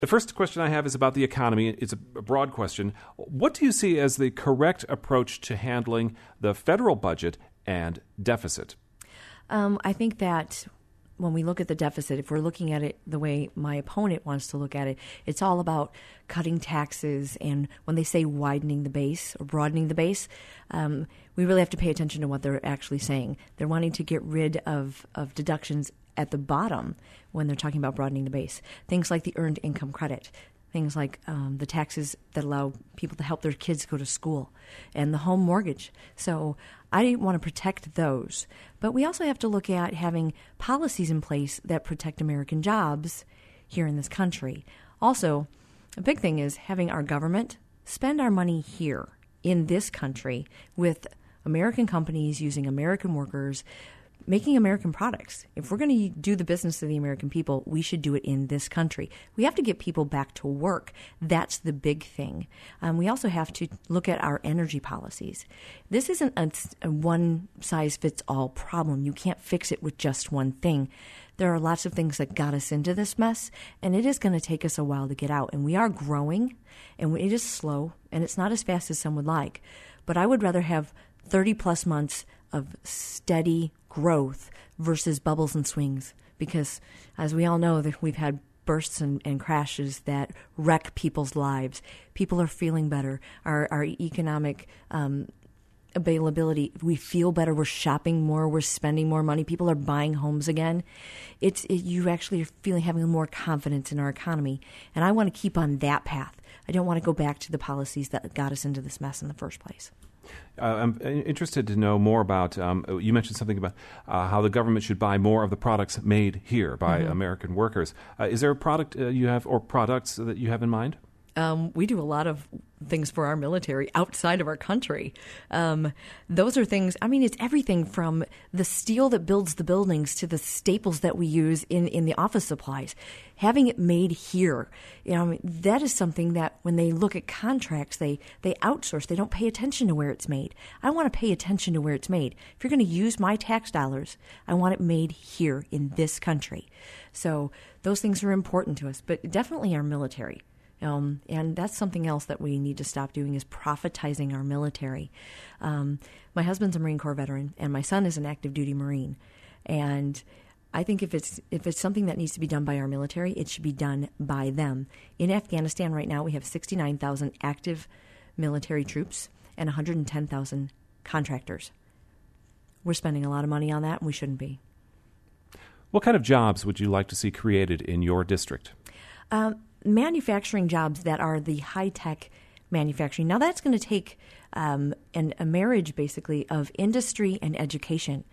The first question I have is about the economy. It's a broad question. What do you see as the correct approach to handling the federal budget and deficit? I think that when we look at the deficit, if we're looking at it the way my opponent wants to look at it, it's all about cutting taxes. And when they say widening the base or broadening the base, we really have to pay attention to what they're actually saying. They're wanting to get rid of deductions at the bottom when they're talking about broadening the base. Things like the earned income credit, things like the taxes that allow people to help their kids go to school, and the home mortgage. So I want to protect those. But we also have to look at having policies in place that protect American jobs here in this country. Also, a big thing is having our government spend our money here in this country with American companies using American workers, making American products. If we're going to do the business of the American people, we should do it in this country. We have to get people back to work. That's the big thing. We also have to look at our energy policies. This isn't a one-size-fits-all problem. You can't fix it with just one thing. There are lots of things that got us into this mess, and it is going to take us a while to get out. And we are growing, and it is slow, and it's not as fast as some would like. But I would rather have 30-plus months of steady growth versus bubbles and swings, because as we all know, that we've had bursts and crashes that wreck people's lives. People are feeling better. Our economic availability, we feel better. We're shopping more. We're spending more money. People are buying homes again. You actually are having more confidence in our economy, and I want to keep on that path. I don't want to go back to the policies that got us into this mess in the first place. I'm interested to know more about, you mentioned something about how the government should buy more of the products made here by American workers. Is there a product you have or products that you have in mind? We do a lot of things for our military outside of our country. Those are things, it's everything from the steel that builds the buildings to the staples that we use in the office supplies. Having it made here, that is something that when they look at contracts, they outsource. They don't pay attention to where it's made. I want to pay attention to where it's made. If you're going to use my tax dollars, I want it made here in this country. So those things are important to us, but definitely our military. And that's something else that we need to stop doing is profitizing our military. My husband's a Marine Corps veteran, and my son is an active duty Marine. And I think if it's something that needs to be done by our military, it should be done by them. In Afghanistan right now, we have 69,000 active military troops and 110,000 contractors. We're spending a lot of money on that, and we shouldn't be. What kind of jobs would you like to see created in your district? Manufacturing jobs that are the high-tech manufacturing. Now, that's going to take a marriage, basically, of industry and education.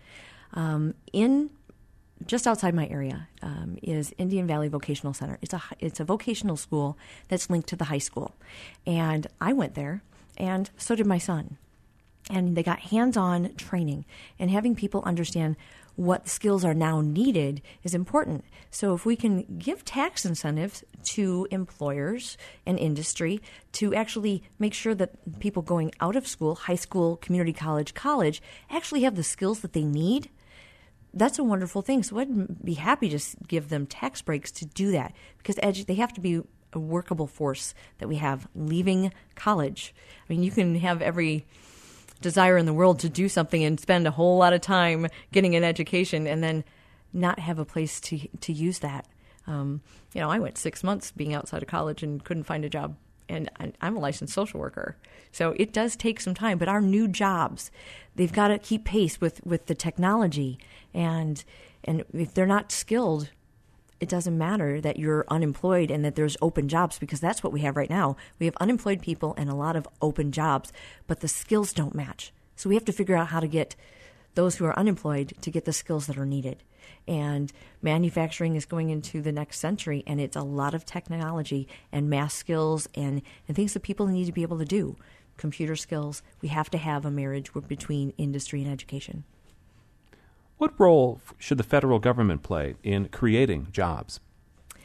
Just outside my area is Indian Valley Vocational Center. It's a vocational school that's linked to the high school. And I went there, and so did my son. And they got hands-on training, and having people understand what skills are now needed is important. So if we can give tax incentives to employers and industry to actually make sure that people going out of school, high school, community college, actually have the skills that they need, that's a wonderful thing. So I'd be happy to give them tax breaks to do that, because they have to be a workable force that we have leaving college. You can have every desire in the world to do something and spend a whole lot of time getting an education and then not have a place to use that. I went 6 months being outside of college and couldn't find a job, and I'm a licensed social worker. So it does take some time, but our new jobs, they've got to keep pace with the technology, and if they're not skilled, it doesn't matter that you're unemployed and that there's open jobs, because that's what we have right now. We have unemployed people and a lot of open jobs, but the skills don't match. So we have to figure out how to get those who are unemployed to get the skills that are needed. And manufacturing is going into the next century, and it's a lot of technology and math skills and things that people need to be able to do. Computer skills. We have to have a marriage between industry and education. What role should the federal government play in creating jobs?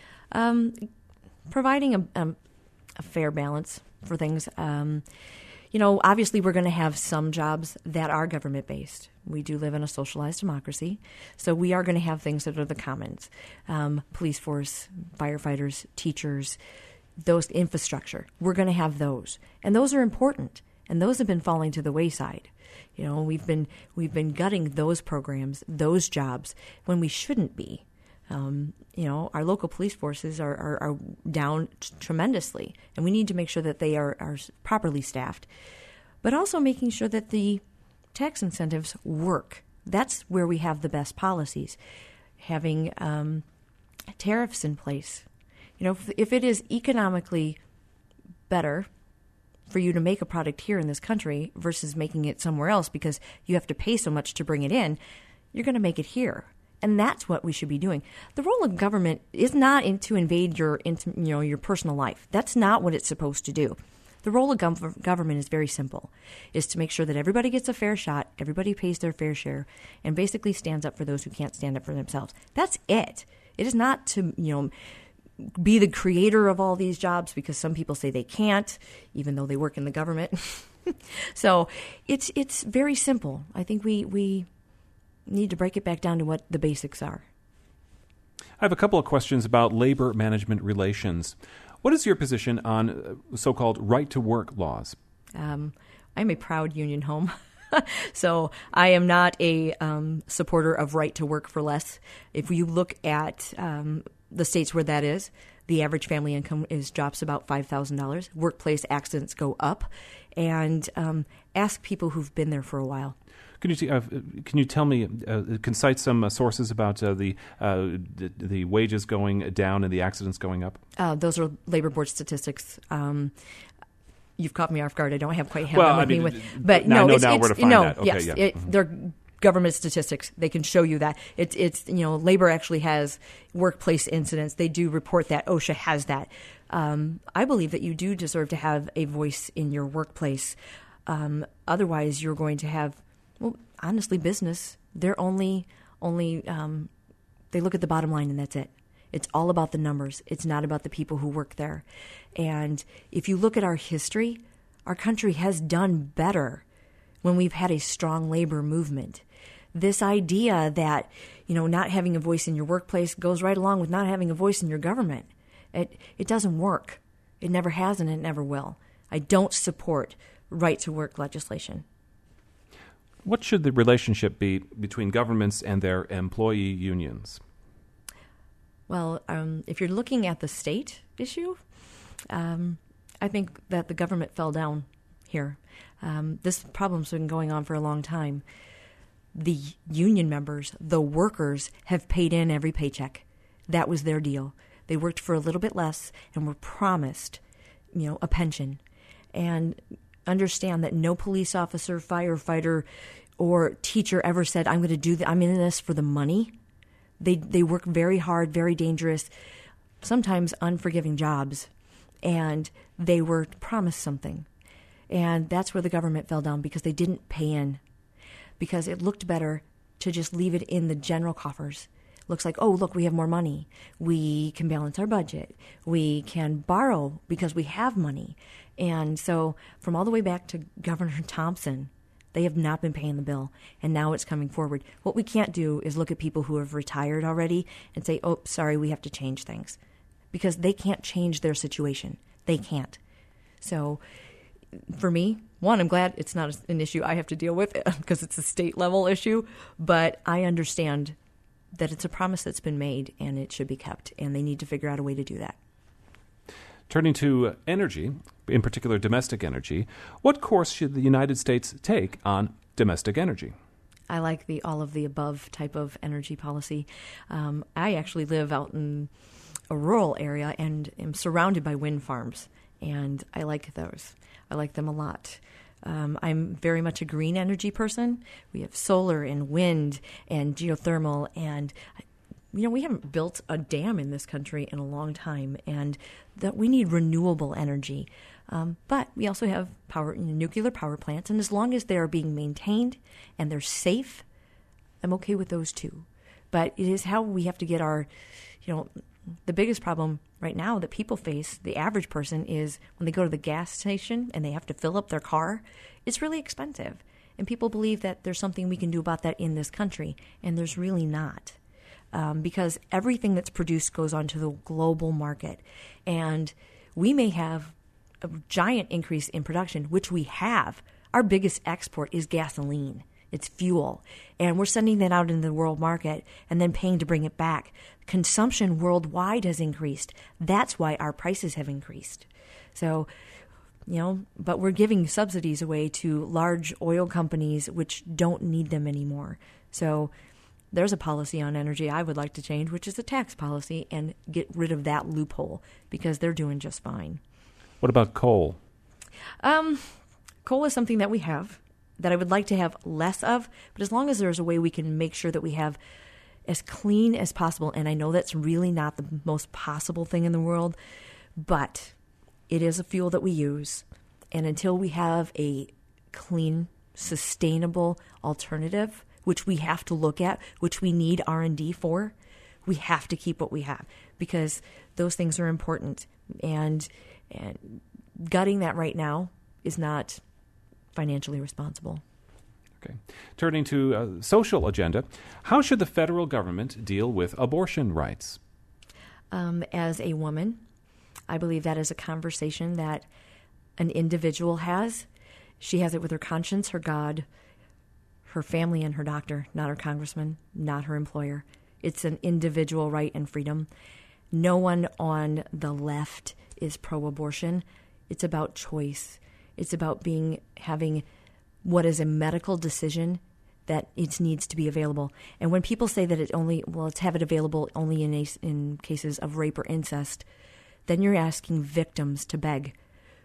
Providing a fair balance for things. obviously we're going to have some jobs that are government-based. We do live in a socialized democracy, so we are going to have things that are the commons. Police force, firefighters, teachers, those infrastructure. We're going to have those. And those are important, and those have been falling to the wayside. We've been gutting those programs, those jobs, when we shouldn't be. Our local police forces are down tremendously, and we need to make sure that they are properly staffed, but also making sure that the tax incentives work. That's where we have the best policies. Having tariffs in place. If it is economically better for you to make a product here in this country versus making it somewhere else because you have to pay so much to bring it in, you're going to make it here. And that's what we should be doing. The role of government is not to invade your personal life. That's not what it's supposed to do. The role of government is very simple, is to make sure that everybody gets a fair shot, everybody pays their fair share, and basically stands up for those who can't stand up for themselves. That's it. It is not to, be the creator of all these jobs, because some people say they can't, even though they work in the government. So it's very simple. I think we need to break it back down to what the basics are. I have a couple of questions about labor management relations. What is your position on so-called right-to-work laws? I'm a proud union home. So I am not a supporter of right to work for less. If you look at the states where that is, the average family income drops about $5,000. Workplace accidents go up. And ask people who've been there for a while. Can you tell me, can cite some sources about the wages going down and the accidents going up? Those are labor board statistics. You've caught me off guard. I don't have quite have them with me. But no, I know now where to find that. Okay, yes, yeah. They're government statistics. They can show you that. It's labor actually has workplace incidents. They do report that. OSHA has that. I believe that you do deserve to have a voice in your workplace. Otherwise, you're going to have, honestly, business. They're only they look at the bottom line and that's it. It's all about the numbers. It's not about the people who work there. And if you look at our history, our country has done better when we've had a strong labor movement. This idea that, not having a voice in your workplace goes right along with not having a voice in your government. It doesn't work. It never has and it never will. I don't support right-to-work legislation. What should the relationship be between governments and their employee unions? Well, if you're looking at the state issue, I think that the government fell down here. This problem's been going on for a long time. The union members, the workers, have paid in every paycheck. That was their deal. They worked for a little bit less and were promised, a pension. And understand that no police officer, firefighter, or teacher ever said, I'm going to do that. I'm in this for the money. They work very hard, very dangerous, sometimes unforgiving jobs. And they were promised something. And that's where the government fell down, because they didn't pay in. Because it looked better to just leave it in the general coffers. Looks like, look, we have more money. We can balance our budget. We can borrow because we have money. And so from all the way back to Governor Thompson, they have not been paying the bill. And now it's coming forward. What we can't do is look at people who have retired already and say, sorry, we have to change things. Because they can't change their situation. They can't. So for me, one, I'm glad it's not an issue I have to deal with because it's a state level issue. But I understand that it's a promise that's been made and it should be kept, and they need to figure out a way to do that. Turning to energy, in particular domestic energy, what course should the United States take on domestic energy? I like the all of the above type of energy policy. I actually live out in a rural area and am surrounded by wind farms, and I like those. I like them a lot. I'm very much a green energy person. We have solar and wind and geothermal, and we haven't built a dam in this country in a long time, and that we need renewable energy. But we also have nuclear power plants, and as long as they are being maintained and they're safe, I'm okay with those too. But it is how we have to get our, the biggest problem right now that people face, the average person, is when they go to the gas station and they have to fill up their car, it's really expensive. And people believe that there's something we can do about that in this country, and there's really not. Because everything that's produced goes onto the global market. And we may have a giant increase in production, which we have. Our biggest export is gasoline. It's fuel. And we're sending that out into the world market and then paying to bring it back. Consumption worldwide has increased. That's why our prices have increased. So, but we're giving subsidies away to large oil companies which don't need them anymore. So there's a policy on energy I would like to change, which is a tax policy, and get rid of that loophole because they're doing just fine. What about coal? Coal is something that we have that I would like to have less of, but as long as there's a way we can make sure that we have as clean as possible, and I know that's really not the most possible thing in the world, but it is a fuel that we use, and until we have a clean, sustainable alternative, which we have to look at, which we need R&D for, we have to keep what we have because those things are important. And gutting that right now is not financially responsible. Okay. Turning to a social agenda, how should the federal government deal with abortion rights? As a woman, I believe that is a conversation that an individual has. She has it with her conscience, her God, her family, and her doctor, not her congressman, not her employer. It's an individual right and freedom. No one on the left is pro-abortion. It's about choice. It's about having what is a medical decision that it needs to be available. And when people say that let's have it available only in cases of rape or incest, then you're asking victims to beg.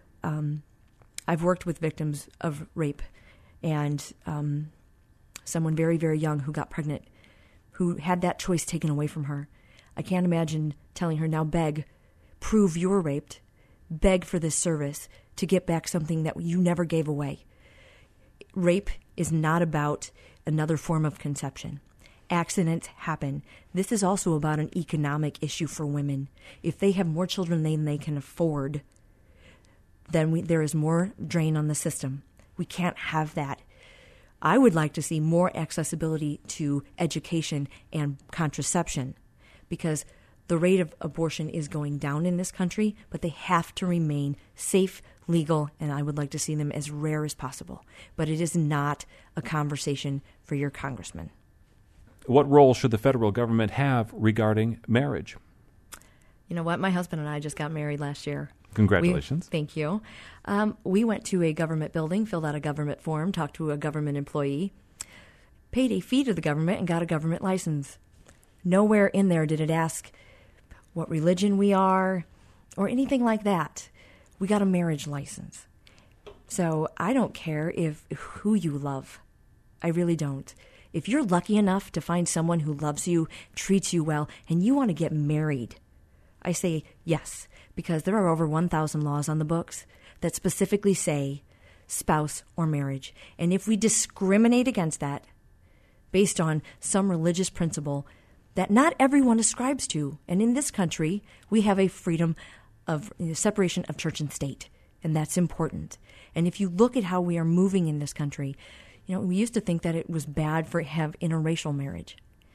I've worked with victims of rape and someone very, very young who got pregnant, who had that choice taken away from her. I can't imagine telling her, now beg, prove you were raped, beg for this service to get back something that you never gave away. Rape is not about another form of conception. Accidents happen. This is also about an economic issue for women. If they have more children than they can afford, then there is more drain on the system. We can't have that. I would like to see more accessibility to education and contraception because the rate of abortion is going down in this country, but they have to remain safe, legal, and I would like to see them as rare as possible. But it is not a conversation for your congressman. What role should the federal government have regarding marriage? You know what? My husband and I just got married last year. Congratulations. Thank you. We went to a government building, filled out a government form, talked to a government employee, paid a fee to the government, and got a government license. Nowhere in there did it ask what religion we are or anything like that. We got a marriage license. So I don't care who you love. I really don't. If you're lucky enough to find someone who loves you, treats you well, and you want to get married, I say yes, because there are over 1,000 laws on the books that specifically say spouse or marriage. And if we discriminate against that based on some religious principle that not everyone ascribes to, and in this country, we have a freedom of separation of church and state, and that's important. And if you look at how we are moving in this country, we used to think that it was bad to have interracial marriage.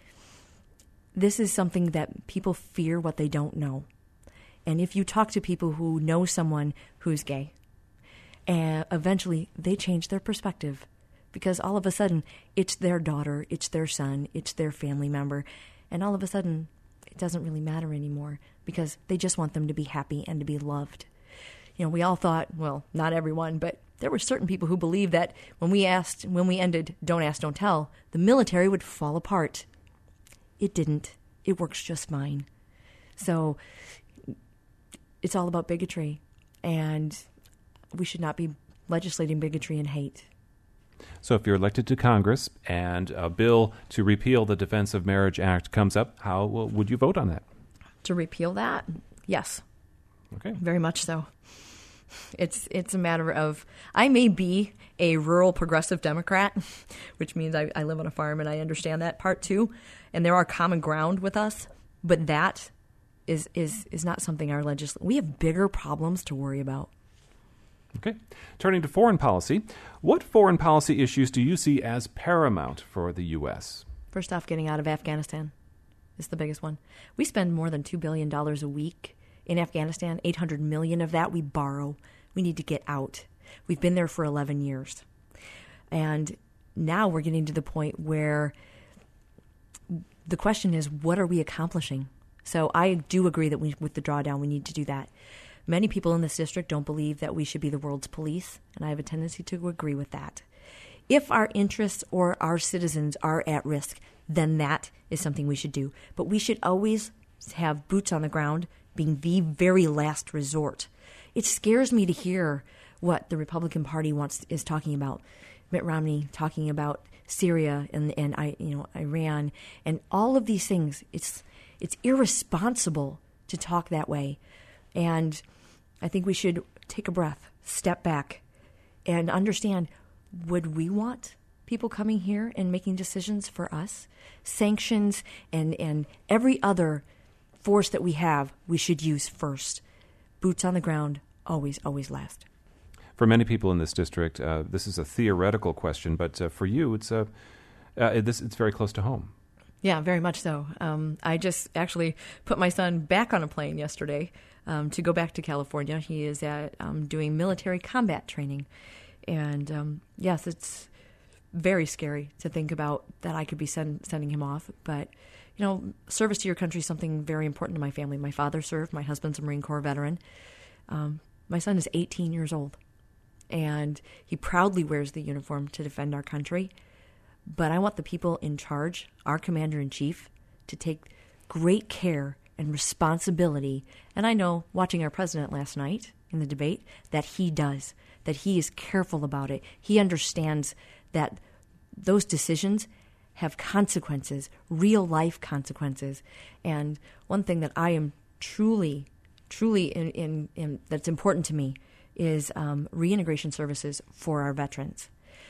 This is something that people fear what they don't know. And if you talk to people who know someone who's gay, eventually they change their perspective because all of a sudden it's their daughter, it's their son, it's their family member, and all of a sudden it doesn't really matter anymore because they just want them to be happy and to be loved. We all thought, well, not everyone, but there were certain people who believed that when we ended Don't Ask, Don't Tell, the military would fall apart. It didn't. It works just fine. So it's all about bigotry, and we should not be legislating bigotry and hate. So if you're elected to Congress and a bill to repeal the Defense of Marriage Act comes up, how would you vote on that? To repeal that? Yes. Okay. Very much so. It's a matter of, I may be a rural progressive Democrat, which means I live on a farm and I understand that part too, and there are common ground with us, but that is not something our we have bigger problems to worry about. Okay. Turning to foreign policy, what foreign policy issues do you see as paramount for the U.S.? First off, getting out of Afghanistan is the biggest one. We spend more than $2 billion a week in Afghanistan. $800 million of that we borrow. We need to get out. We've been there for 11 years. And now we're getting to the point where the question is, what are we accomplishing? So I do agree that with the drawdown, we need to do that. Many people in this district don't believe that we should be the world's police, and I have a tendency to agree with that. If our interests or our citizens are at risk, then that is something we should do. But we should always have boots on the ground being the very last resort. It scares me to hear what the Republican Party is talking about. Mitt Romney talking about Syria and Iran and all of these things. It's irresponsible to talk that way. And I think we should take a breath, step back, and understand, would we want people coming here and making decisions for us? Sanctions and every other force that we have, we should use first. Boots on the ground, always, always last. For many people in this district, this is a theoretical question, but for you, it's very close to home. Yeah, very much so. I just actually put my son back on a plane yesterday to go back to California. He is doing military combat training. And yes, it's very scary to think about that I could be sending him off. But, service to your country is something very important to my family. My father served. My husband's a Marine Corps veteran. My son is 18 years old, and he proudly wears the uniform to defend our country. But I want the people in charge, our commander-in-chief, to take great care and responsibility. And I know, watching our president last night in the debate, that he does, that he is careful about it. He understands that those decisions have consequences, real-life consequences. And one thing that I am truly in that's important to me is reintegration services for our veterans.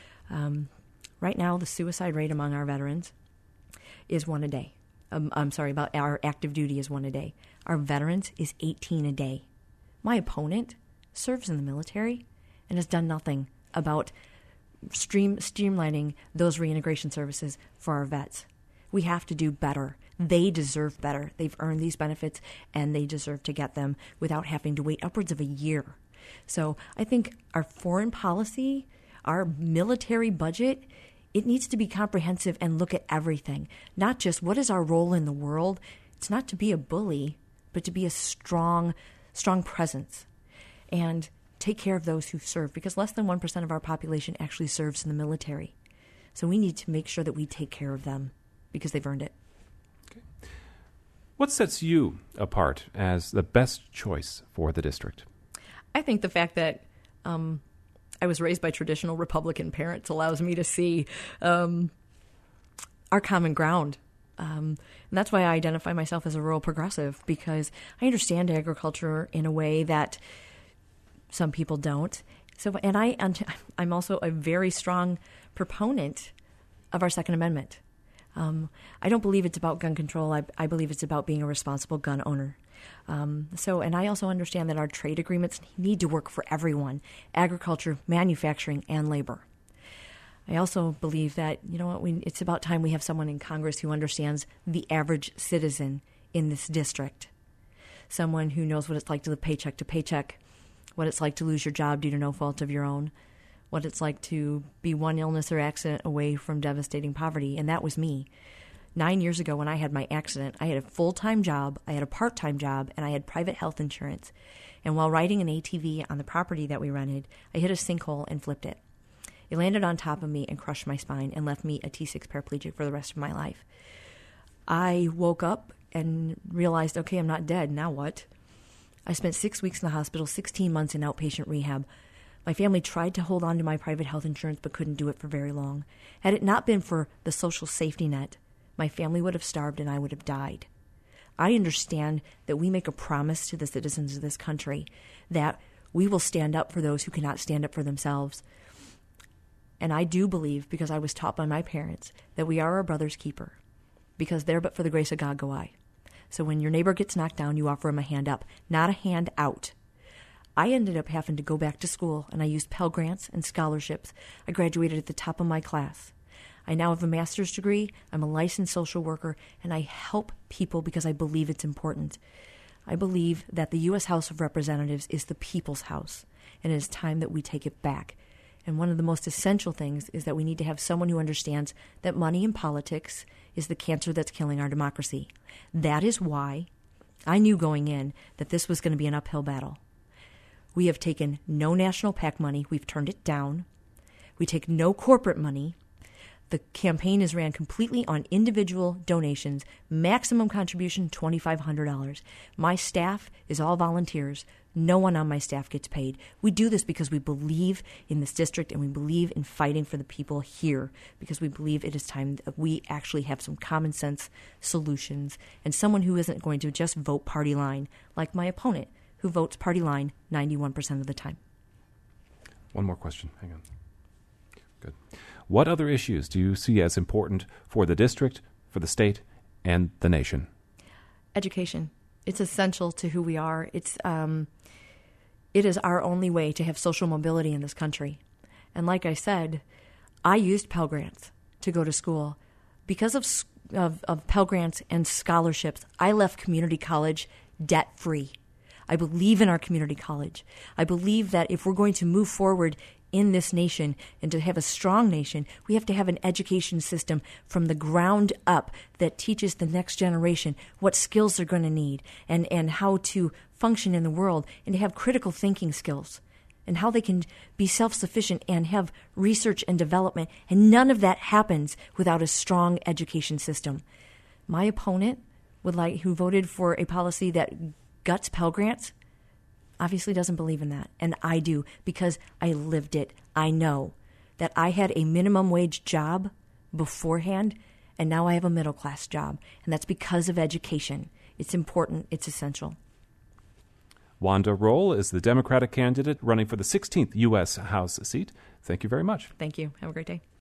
Right now, the suicide rate among our veterans is 1 a day. About our active duty is 1 a day. Our veterans is 18 a day. My opponent serves in the military and has done nothing about streamlining those reintegration services for our vets. We have to do better. They deserve better. They've earned these benefits, and they deserve to get them without having to wait upwards of a year. So I think our foreign policy, our military budget, it needs to be comprehensive and look at everything, not just what is our role in the world. It's not to be a bully, but to be a strong presence and take care of those who serve, because less than 1% of our population actually serves in the military. So we need to make sure that we take care of them because they've earned it. Okay. What sets you apart as the best choice for the district? I think the fact that I was raised by traditional Republican parents allows me to see our common ground. And that's why I identify myself as a rural progressive, because I understand agriculture in a way that some people don't. So, and I'm also a very strong proponent of our Second Amendment. I don't believe it's about gun control. I believe it's about being a responsible gun owner. And I also understand that our trade agreements need to work for everyone: agriculture, manufacturing, and labor. I also believe that, it's about time we have someone in Congress who understands the average citizen in this district. Someone who knows what it's like to live paycheck to paycheck, what it's like to lose your job due to no fault of your own, what it's like to be one illness or accident away from devastating poverty. And that was me. 9 years ago when I had my accident, I had a full-time job, I had a part-time job, and I had private health insurance. And while riding an ATV on the property that we rented, I hit a sinkhole and flipped it. It landed on top of me and crushed my spine and left me a T6 paraplegic for the rest of my life. I woke up and realized, okay, I'm not dead. Now what? I spent 6 weeks in the hospital, 16 months in outpatient rehab. My family tried to hold on to my private health insurance but couldn't do it for very long. Had it not been for the social safety net, my family would have starved and I would have died. I understand that we make a promise to the citizens of this country that we will stand up for those who cannot stand up for themselves. And I do believe, because I was taught by my parents, that we are our brother's keeper, because there but for the grace of God go I. So when your neighbor gets knocked down, you offer him a hand up, not a hand out. I ended up having to go back to school, and I used Pell Grants and scholarships. I graduated at the top of my class. I now have a master's degree. I'm a licensed social worker, and I help people because I believe it's important. I believe that the U.S. House of Representatives is the people's house, and it is time that we take it back. And one of the most essential things is that we need to have someone who understands that money in politics is the cancer that's killing our democracy. That is why I knew going in that this was going to be an uphill battle. We have taken no national PAC money. We've turned it down. We take no corporate money. The campaign is ran completely on individual donations, maximum contribution $2,500. My staff is all volunteers. No one on my staff gets paid. We do this because we believe in this district and we believe in fighting for the people here, because we believe it is time that we actually have some common sense solutions and someone who isn't going to just vote party line like my opponent, who votes party line 91% of the time. One more question. Hang on. Good. What other issues do you see as important for the district, for the state, and the nation? Education. It's essential to who we are. It is our only way to have social mobility in this country. And like I said, I used Pell Grants to go to school. Because of Pell Grants and scholarships, I left community college debt-free. I believe in our community college. I believe that if we're going to move forward in this nation and to have a strong nation, we have to have an education system from the ground up that teaches the next generation what skills they're going to need and how to function in the world, and to have critical thinking skills and how they can be self-sufficient and have research and development. And none of that happens without a strong education system. My opponent who voted for a policy that guts Pell Grants obviously doesn't believe in that, and I do, because I lived it. I know that I had a minimum wage job beforehand, and now I have a middle class job, and that's because of education. It's important. It's essential. Wanda Roll is the Democratic candidate running for the 16th U.S. House seat. Thank you very much. Thank you. Have a great day.